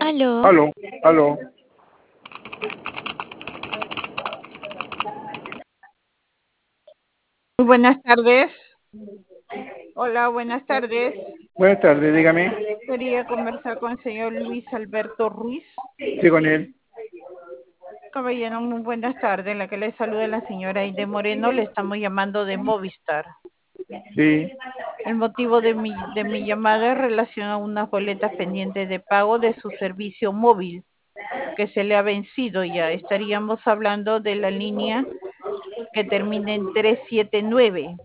Aló, Aló, aló. Muy buenas tardes. Hola, buenas tardes. Buenas tardes, dígame. Quería conversar con el señor Luis Alberto Ruiz. Sí, con él. Caballero, muy buenas tardes. La que le saluda la señora Aide Moreno. Le estamos llamando de Movistar. Sí. El motivo de mi llamada es relación a unas boletas pendientes de pago de su servicio móvil que se le ha vencido ya. Estaríamos hablando de la línea que termina en 379.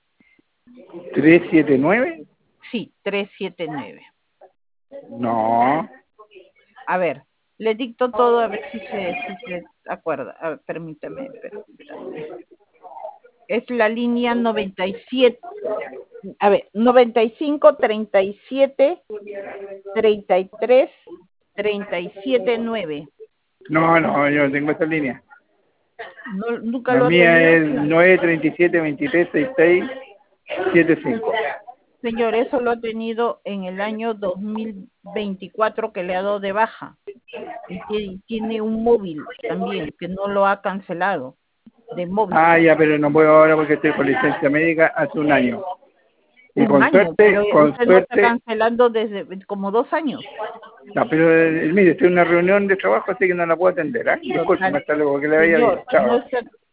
¿379? Sí, 379. No. A ver, le dicto todo a ver si se acuerda. A ver, permítame. Es la línea 97. A ver, 95 37 33 37 9. No, yo no tengo esa línea. No, nunca La lo ha mía tenido. es 937 23 66 75. Señor, eso lo ha tenido en el año 2024 que le ha dado de baja. Y tiene un móvil también que no lo ha cancelado, de móvil. Ah, ya, pero no puedo ahora porque estoy con licencia médica hace un año. Y Un año, pero con usted lo está suerte, cancelando desde como 2 años. no, pero mire, estoy en una reunión de trabajo, así que no la puedo atender, ¿ah? Disculpe, Total. hasta luego, que le vaya bien. Señor, no Chao. está,